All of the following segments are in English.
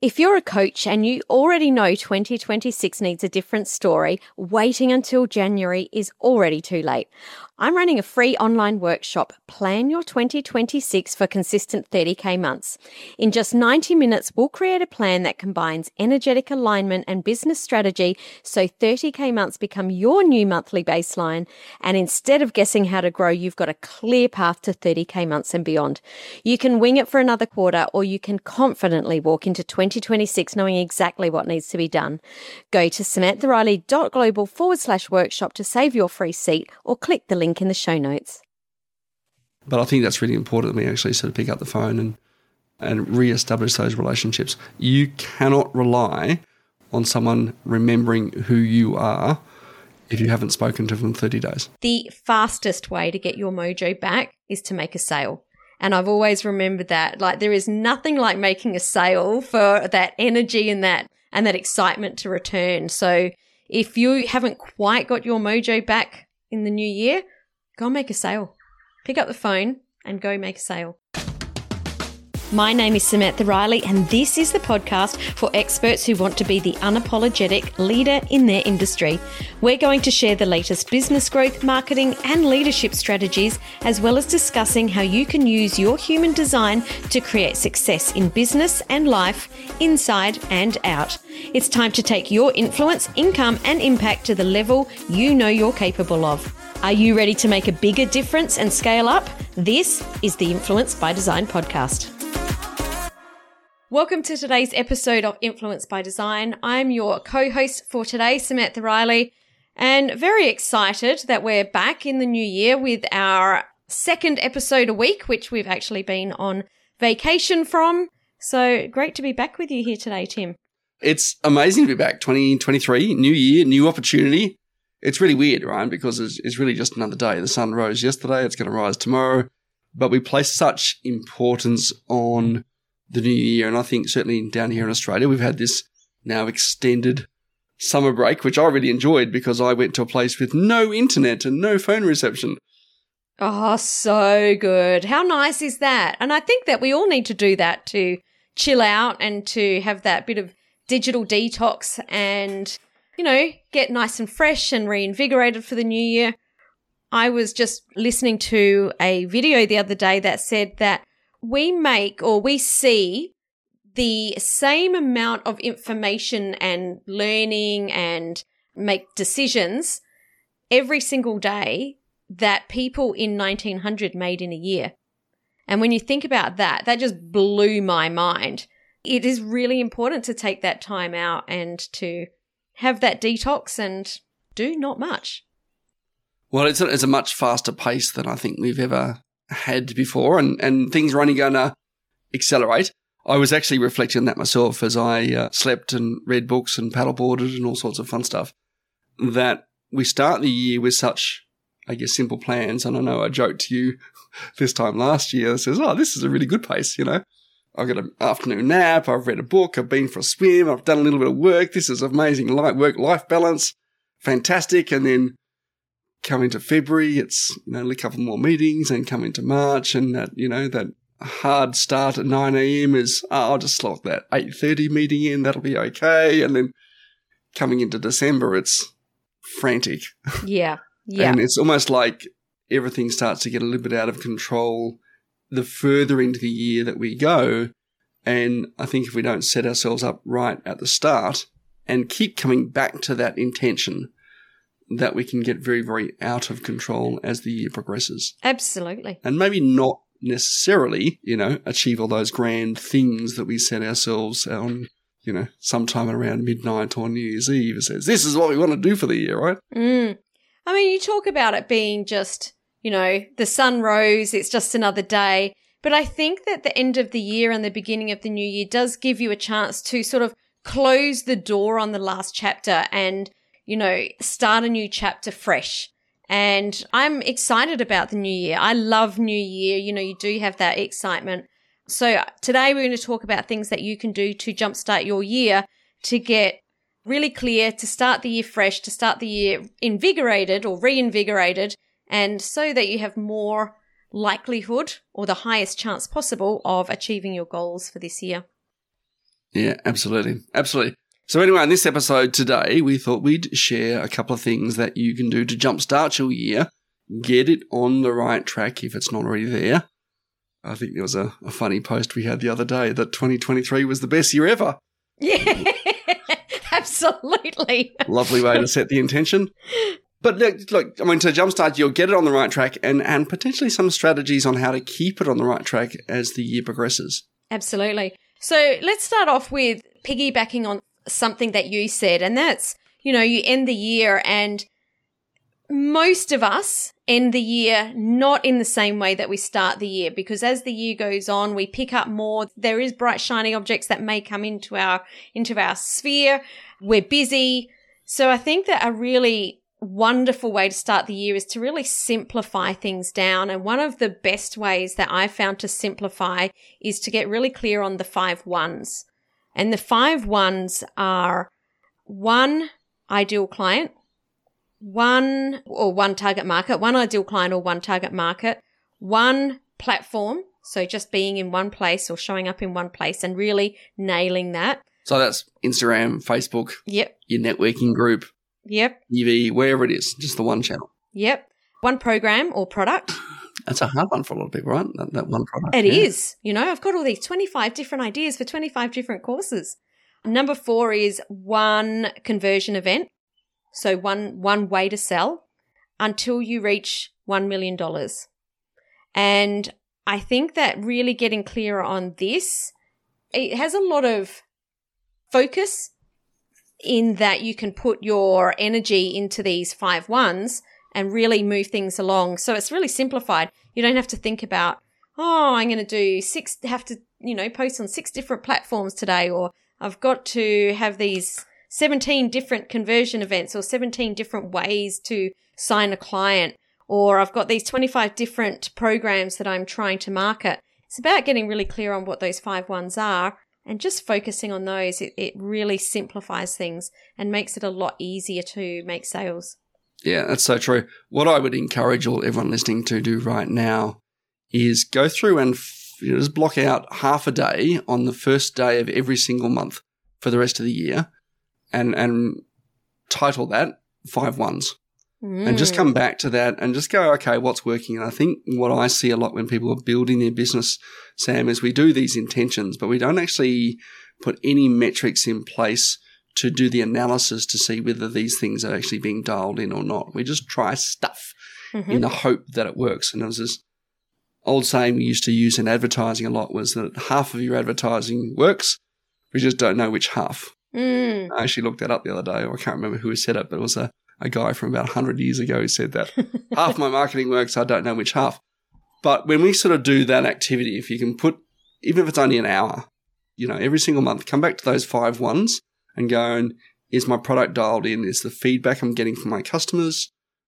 If you're a coach and you already know 2026 needs a different story, waiting until January is already too late. I'm running a free online workshop, Plan Your 2026 for Consistent 30K Months. In just 90 minutes, we'll create a plan that combines energetic alignment and business strategy so 30K months become your new monthly baseline. And instead of guessing how to grow, you've got a clear path to 30K months and beyond. You can wing it for another quarter, or you can confidently walk into 2026 knowing exactly what needs to be done. Go to samanthariley.global/workshop to save your free seat, or click the link in the show notes. But I think that's really important that we actually sort of pick up the phone and re-establish those relationships. You cannot rely on someone remembering who you are if you haven't spoken to them in 30 days. The fastest way to get your mojo back is to make a sale. And I've always remembered that. Like, there is nothing like making a sale for that energy and that excitement to return. So if you haven't quite got your mojo back in the new year, go and make a sale. Pick up the phone and go make a sale. My name is Samantha Riley, and this is the podcast for experts who want to be the unapologetic leader in their industry. We're going to share the latest business growth, marketing, and leadership strategies, as well as discussing how you can use your human design to create success in business and life, inside and out. It's time to take your influence, income, and impact to the level you know you're capable of. Are you ready to make a bigger difference and scale up? This is the Influence by Design podcast. Welcome to today's episode of Influence by Design. I'm your co-host for today, Samantha Riley, and very excited that we're back in the new year with our second episode a week, which we've actually been on vacation from. So great to be back with you here today, Tim. It's amazing to be back. 2023, new year, new opportunity. It's really weird, right? Because it's really just another day. The sun rose yesterday. It's going to rise tomorrow. But we place such importance on the new year. And I think certainly down here in Australia, we've had this now extended summer break, which I really enjoyed because I went to a place with no internet and no phone reception. Oh, so good. How nice is that? And I think that we all need to do that to chill out and to have that bit of digital detox and, you know, get nice and fresh and reinvigorated for the new year. I was just listening to a video the other day that said that we see the same amount of information and learning and make decisions every single day that people in 1900 made in a year. And when you think about that, that just blew my mind. It is really important to take that time out and to have that detox and do not much. Well, it's a much faster pace than I think we've ever had before, and things are only going to accelerate. I was actually reflecting on that myself as I slept and read books and paddleboarded and all sorts of fun stuff, that we start the year with such, I guess, simple plans. And I know I joked to you this time last year, says, oh, this is a really good pace, you know. I've got an afternoon nap, I've read a book, I've been for a swim, I've done a little bit of work. This is amazing work-life balance, fantastic. And then come into February, it's, you know, a couple more meetings, and come into March, and that, you know, that hard start at 9 a.m. is, I'll just slot that 8:30 meeting in, that'll be okay. And then coming into December, it's frantic. Yeah. Yeah. And it's almost like everything starts to get a little bit out of control the further into the year that we go. And I think if we don't set ourselves up right at the start and keep coming back to that intention, that we can get very, very out of control as the year progresses. Absolutely. And maybe not necessarily, you know, achieve all those grand things that we set ourselves on, you know, sometime around midnight or New Year's Eve. It says, this is what we want to do for the year, right? I mean, you talk about it being just, you know, the sun rose, it's just another day. But I think that the end of the year and the beginning of the new year does give you a chance to sort of close the door on the last chapter and, you know, start a new chapter fresh. And I'm excited about the new year. I love new year. You know, you do have that excitement. So today we're going to talk about things that you can do to jumpstart your year to get really clear, to start the year fresh, to start the year invigorated or reinvigorated, and so that you have more likelihood or the highest chance possible of achieving your goals for this year. Yeah, absolutely. Absolutely. So anyway, in this episode today, we thought we'd share a couple of things that you can do to jumpstart your year, get it on the right track if it's not already there. I think there was a funny post we had the other day that 2023 was the best year ever. Yeah, absolutely. Lovely way to set the intention. But look, I mean, to jumpstart, you'll get it on the right track and potentially some strategies on how to keep it on the right track as the year progresses. Absolutely. So let's start off with piggybacking on something that you said, and that's, you end the year, and most of us end the year not in the same way that we start the year, because as the year goes on, we pick up more. There is bright, shiny objects that may come into our sphere. We're busy. So I think that a really wonderful way to start the year is to really simplify things down. And one of the best ways that I've found to simplify is to get really clear on the 5 1s. And the 5 1s are 1 ideal client, 1 target market, 1 ideal client or 1 target market, 1 platform. So just being in one place or showing up in one place and really nailing that. So that's Instagram, Facebook, Yep. your networking group, Yep. TV, wherever it is, just the one channel. Yep. 1 program or product. That's a hard one for a lot of people, right? That one product. It is. I've got all these 25 different ideas for 25 different courses. Number 4 is 1 conversion event. So one way to sell until you reach $1 million. And I think that really getting clearer on this, it has a lot of focus in that you can put your energy into these 5 1s and really move things along. So it's really simplified. You don't have to think about, I'm going to do post on 6 different platforms today, or I've got to have these 17 different conversion events or 17 different ways to sign a client, or I've got these 25 different programs that I'm trying to market. It's about getting really clear on what those 5 1s are and just focusing on those. It really simplifies things and makes it a lot easier to make sales. Yeah, that's so true. What I would encourage everyone listening to do right now is go through and just block out half a day on the first day of every single month for the rest of the year and title that 5 1s. And just come back to that and just go, okay, what's working? And I think what I see a lot when people are building their business, Sam, is we do these intentions, but we don't actually put any metrics in place to do the analysis to see whether these things are actually being dialed in or not. We just try stuff in the hope that it works. And there was this old saying we used to use in advertising a lot, was that half of your advertising works, we just don't know which half. I actually looked that up the other day, or I can't remember who said it, but it was a guy from about 100 years ago who said that. Half my marketing works, I don't know which half. But when we sort of do that activity, if you can put, even if it's only an hour, every single month, come back to those 5 1s and go, is my product dialed in? Is the feedback I'm getting from my customers,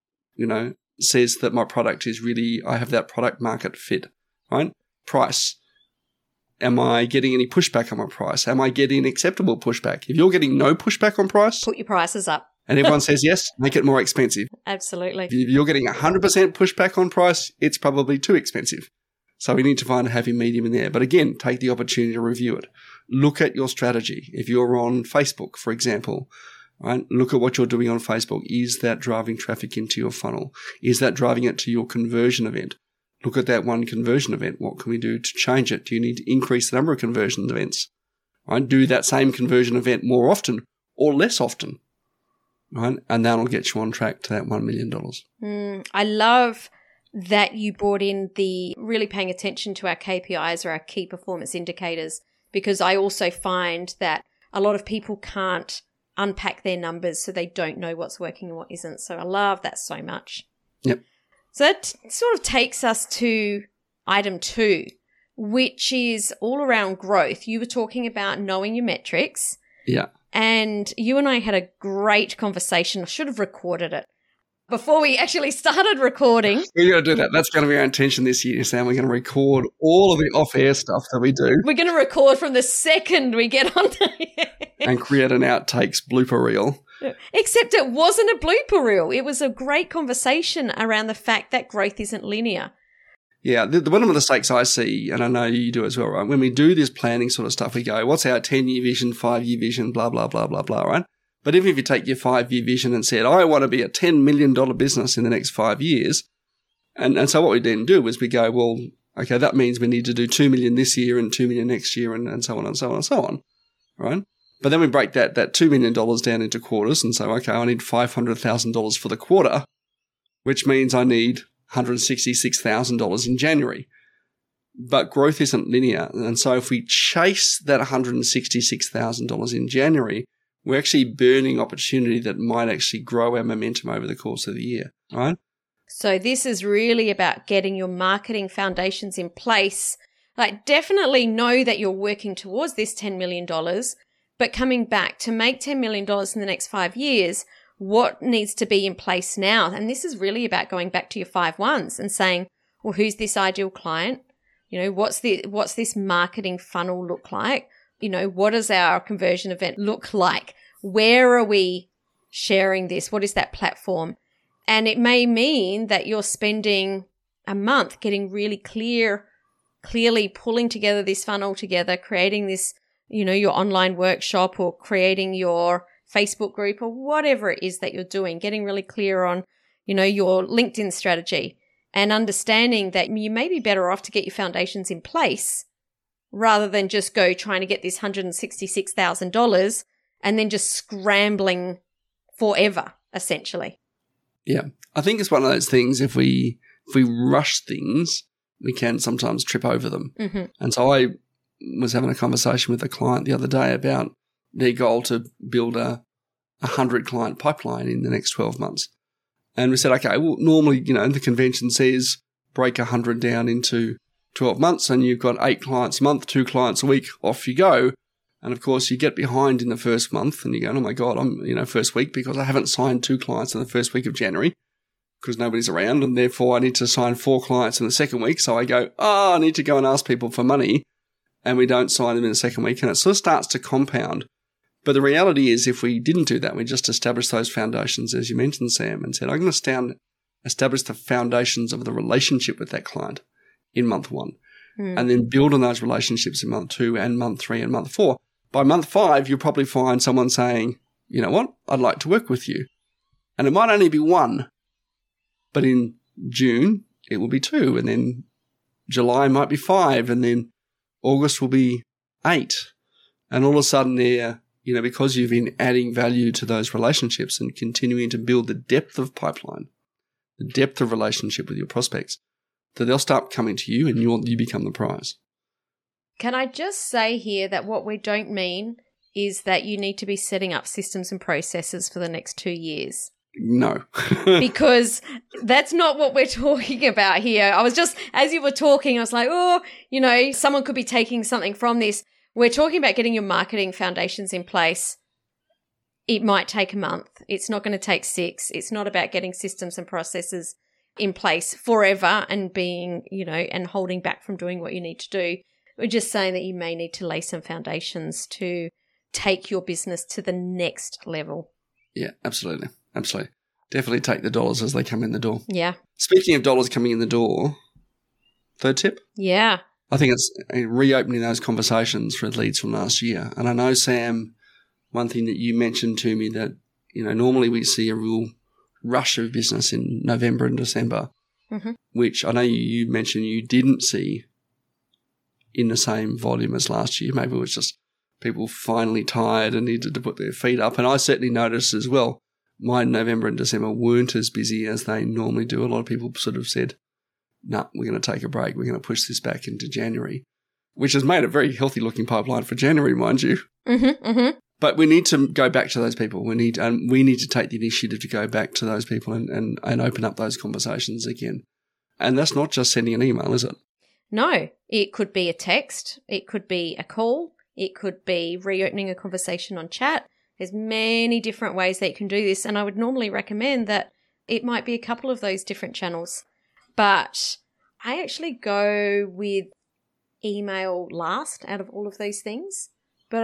says that my product is really, I have that product market fit, right? Price. Am I getting any pushback on my price? Am I getting acceptable pushback? If you're getting no pushback on price, put your prices up. And everyone says yes, make it more expensive. Absolutely. If you're getting 100% pushback on price, it's probably too expensive. So we need to find a happy medium in there. But again, take the opportunity to review it. Look at your strategy. If you're on Facebook, for example, right, look at what you're doing on Facebook. Is that driving traffic into your funnel? Is that driving it to your conversion event? Look at that one conversion event. What can we do to change it? Do you need to increase the number of conversion events? Right? Do that same conversion event more often or less often? Right? And that'll get you on track to that $1 million. I love that you brought in the really paying attention to our KPIs or our key performance indicators, because I also find that a lot of people can't unpack their numbers, so they don't know what's working and what isn't. So I love that so much. Yep. So that sort of takes us to item 2, which is all around growth. You were talking about knowing your metrics. Yeah. And you and I had a great conversation. I should have recorded it before we actually started recording. We're going to do that. That's going to be our intention this year, Sam. We're going to record all of the off-air stuff that we do. We're going to record from the second we get on and create an outtakes blooper reel. Except it wasn't a blooper reel. It was a great conversation around the fact that growth isn't linear. Yeah, one of the mistakes I see, and I know you do as well, right? When we do this planning sort of stuff, we go, what's our 10-year vision, 5-year vision, blah, blah, blah, blah, blah, right? But even if you take your 5-year vision and said, I want to be a $10 million business in the next 5 years, and so what we then do is we go, well, okay, that means we need to do 2 million this year and 2 million next year and so on and so on and so on, right? But then we break that $2 million down into quarters and say, okay, I need $500,000 for the quarter, which means I need $166,000 in January. But growth isn't linear. And so if we chase that $166,000 in January, we're actually burning opportunity that might actually grow our momentum over the course of the year, right? So this is really about getting your marketing foundations in place. Like, definitely know that you're working towards this $10 million, but coming back to make $10 million in the next 5 years, what needs to be in place now? And this is really about going back to your 5 whys and saying, well, who's this ideal client? You know, what's this marketing funnel look like? You know, what does our conversion event look like? Where are we sharing this? What is that platform? And it may mean that you're spending a month getting really clearly pulling together this funnel together, creating this, you know, your online workshop or creating your Facebook group or whatever it is that you're doing, getting really clear on, you know, your LinkedIn strategy and understanding that you may be better off to get your foundations in place rather than just go trying to get this $166,000 and then just scrambling forever, essentially. Yeah. I think it's one of those things, if we rush things, we can sometimes trip over them. Mm-hmm. And so I was having a conversation with a client the other day about their goal to build a 100 client pipeline in the next 12 months. And we said, okay, well, normally, you know, the convention says break 100 down into 12 months and you've got 8 clients a month, 2 clients a week, off you go. And of course, you get behind in the first month and you go, oh my God, I'm, you know, first week because I haven't signed 2 clients in the first week of January because nobody's around. And therefore I need to sign 4 clients in the second week. So I go, I need to go and ask people for money. And we don't sign them in the second week. And it sort of starts to compound. But the reality is, if we didn't do that, we just established those foundations, as you mentioned, Sam, and said, I'm going to establish the foundations of the relationship with that client in month 1, and then build on those relationships in month 2 and month 3 and month 4. By month 5, you'll probably find someone saying, you know what, I'd like to work with you. And it might only be 1, but in June, it will be 2, and then July might be 5, and then August will be 8. And all of a sudden they're, you know, because you've been adding value to those relationships and continuing to build the depth of pipeline, the depth of relationship with your prospects, that they'll start coming to you and you become the prize. Can I just say here that what we don't mean is that you need to be setting up systems and processes for the next 2 years. No. Because that's not what we're talking about here. I was just, as you were talking, I was like, oh, you know, someone could be taking something from this. We're talking about getting your marketing foundations in place. It might take a month. It's not going to take 6. It's not about getting systems and processes in place forever and being, you know, and holding back from doing what you need to do. We're just saying that you may need to lay some foundations to take your business to the next level. Yeah, absolutely. Absolutely. Definitely take the dollars as they come in the door. Yeah. Speaking of dollars coming in the door, third tip? Yeah. I think it's reopening those conversations for leads from last year. And I know, Sam, one thing that you mentioned to me that, you know, normally we see a real rush of business in November and December, which I know you mentioned you didn't see in the same volume as last year. Maybe it was just people finally tired and needed to put their feet up. And I certainly noticed as well, my November and December weren't as busy as they normally do. A lot of people sort of said, no, we're going to take a break. We're going to push this back into January, which has made a very healthy looking pipeline for January, mind you. But we need to go back to those people. We need to take the initiative to go back to those people and open up those conversations again. And that's not just sending an email, is it? No, it could be a text. It could be a call. It could be reopening a conversation on chat. There's many different ways that you can do this. And I would normally recommend that it might be a couple of those different channels. But I actually go with email last out of all of those things. But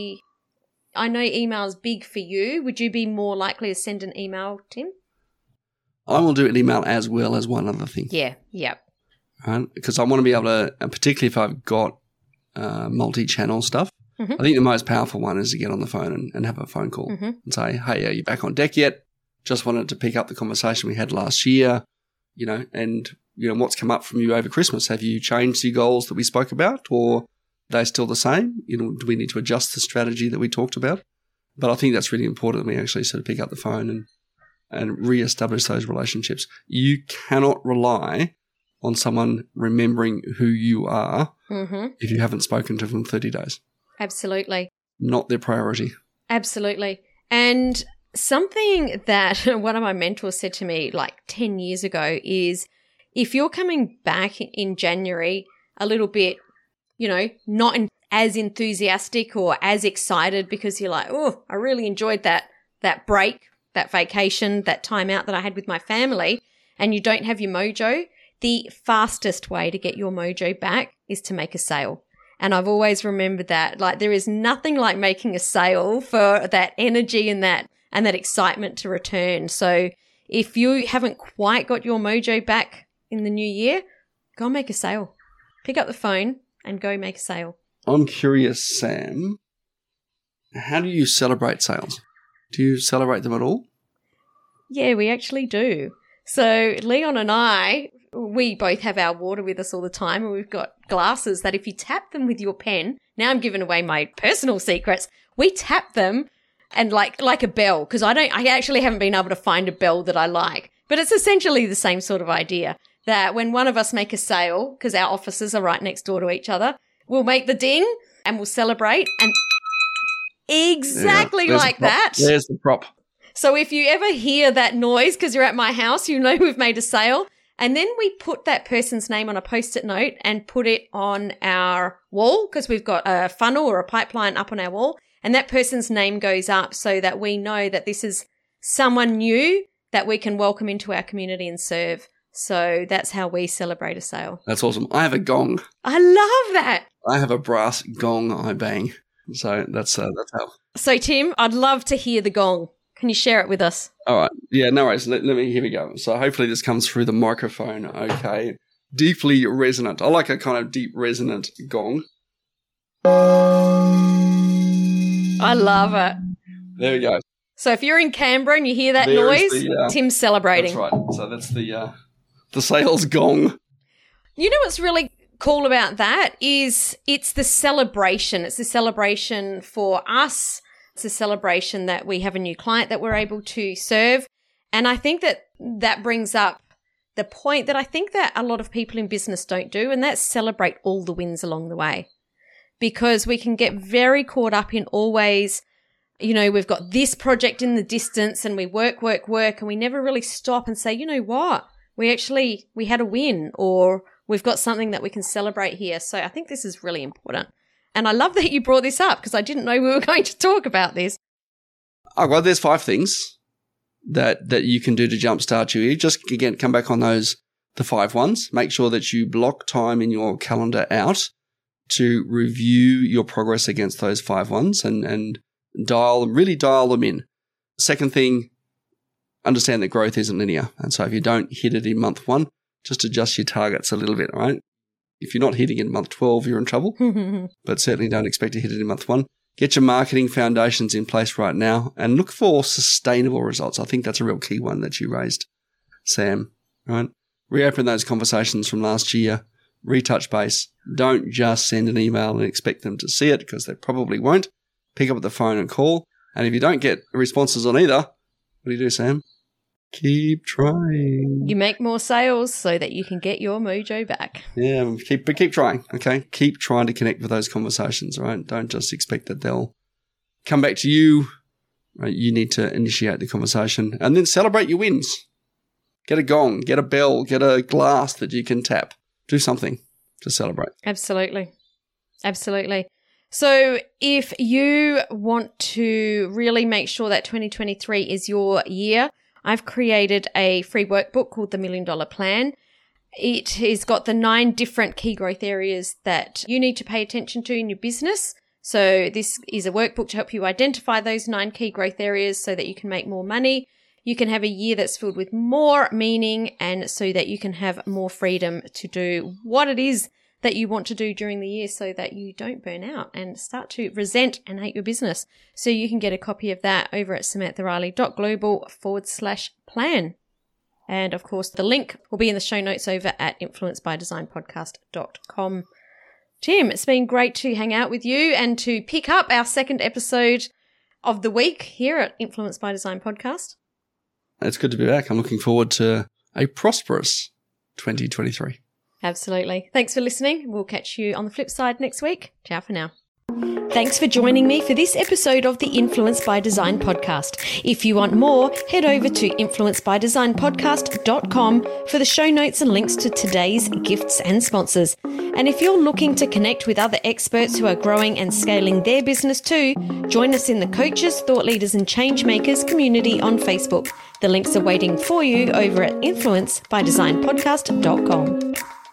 I know email is big for you. Would you be more likely to send an email, Tim? I will do an email as well as one other thing. Yeah, yep. right? Because I want to be able to, and particularly if I've got multi-channel stuff, Mm-hmm. I think the most powerful one is to get on the phone and have a phone call and say, hey, are you back on deck yet? Just wanted to pick up the conversation we had last year, and what's come up from you over Christmas. Have you changed your goals that we spoke about, or are they still the same? Do we need to adjust the strategy that we talked about? But I think that's really important that we actually sort of pick up the phone and reestablish those relationships. You cannot rely on someone remembering who you are if you haven't spoken to them in 30 days. Absolutely. Not their priority. Absolutely. And something that one of my mentors said to me like 10 years ago is, if you're coming back in January a little bit, not as enthusiastic or as excited because you're like, oh, I really enjoyed that break, that vacation, that time out that I had with my family, and you don't have your mojo, the fastest way to get your mojo back is to make a sale. And I've always remembered that. Like, there is nothing like making a sale for that energy and that excitement to return. So if you haven't quite got your mojo back in the new year, go make a sale. Pick up the phone and go make a sale. I'm curious, Sam, how do you celebrate sales? Do you celebrate them at all? Yeah, we actually do. So Leon and I, we both have our water with us all the time, and we've got glasses that if you tap them with your pen, now I'm giving away my personal secrets, we tap them and like a bell, because I actually haven't been able to find a bell that I like, but it's essentially the same sort of idea, that when one of us make a sale, because our offices are right next door to each other, we'll make the ding and we'll celebrate, and exactly like that. There's the prop. So if you ever hear that noise because you're at my house, we've made a sale. And then we put that person's name on a Post-it note and put it on our wall, because we've got a funnel or a pipeline up on our wall. And that person's name goes up so that we know that this is someone new that we can welcome into our community and serve. So that's how we celebrate a sale. That's awesome. I have a gong. I love that. I have a brass gong I bang. So that's how. So Tim, I'd love to hear the gong. Can you share it with us? All right. Yeah, no worries. Let me, here we go. So hopefully this comes through the microphone. Okay. Deeply resonant. I like a kind of deep resonant gong. I love it. There we go. So if you're in Canberra and you hear that noise, Tim's celebrating. That's right. So that's the sales gong. You know what's really cool about that is it's the celebration. It's the celebration for us. It's a celebration that we have a new client that we're able to serve. And I think that brings up the point that I think that a lot of people in business don't do, and that's celebrate all the wins along the way. Because we can get very caught up in always, we've got this project in the distance and we work, and we never really stop and say, you know what? We had a win, or we've got something that we can celebrate here. So I think this is really important. And I love that you brought this up, because I didn't know we were going to talk about this. Oh, well, there's 5 things that you can do to jumpstart you. Just, again, come back on the 5 ones. Make sure that you block time in your calendar out to review your progress against those 5 ones and dial them in. Second thing, understand that growth isn't linear. And so if you don't hit it in month 1, just adjust your targets a little bit, right? If you're not hitting it in month 12, you're in trouble, but certainly don't expect to hit it in month 1. Get your marketing foundations in place right now and look for sustainable results. I think that's a real key one that you raised, Sam, right? Reopen those conversations from last year, retouch base. Don't just send an email and expect them to see it, because they probably won't. Pick up the phone and call. And if you don't get responses on either, what do you do, Sam? Keep trying. You make more sales so that you can get your mojo back. Yeah, keep trying, okay? Keep trying to connect with those conversations, right? Don't just expect that they'll come back to you, right? You need to initiate the conversation and then celebrate your wins. Get a gong, get a bell, get a glass that you can tap. Do something to celebrate. Absolutely. So if you want to really make sure that 2023 is your year, I've created a free workbook called the $1 Million Plan. It has got the 9 different key growth areas that you need to pay attention to in your business. So this is a workbook to help you identify those 9 key growth areas so that you can make more money. you can have a year that's filled with more meaning, and so that you can have more freedom to do what it is that you want to do during the year, so that you don't burn out and start to resent and hate your business. So you can get a copy of that over at samanthariley.global/plan. And of course, the link will be in the show notes over at influencebydesignpodcast.com. Tim, it's been great to hang out with you and to pick up our second episode of the week here at Influence by Design Podcast. It's good to be back. I'm looking forward to a prosperous 2023. Absolutely. Thanks for listening. We'll catch you on the flip side next week. Ciao for now. Thanks for joining me for this episode of the Influence by Design podcast. If you want more, head over to influencebydesignpodcast.com for the show notes and links to today's gifts and sponsors. And if you're looking to connect with other experts who are growing and scaling their business too, join us in the Coaches, Thought Leaders and Change Makers community on Facebook. The links are waiting for you over at influencebydesignpodcast.com.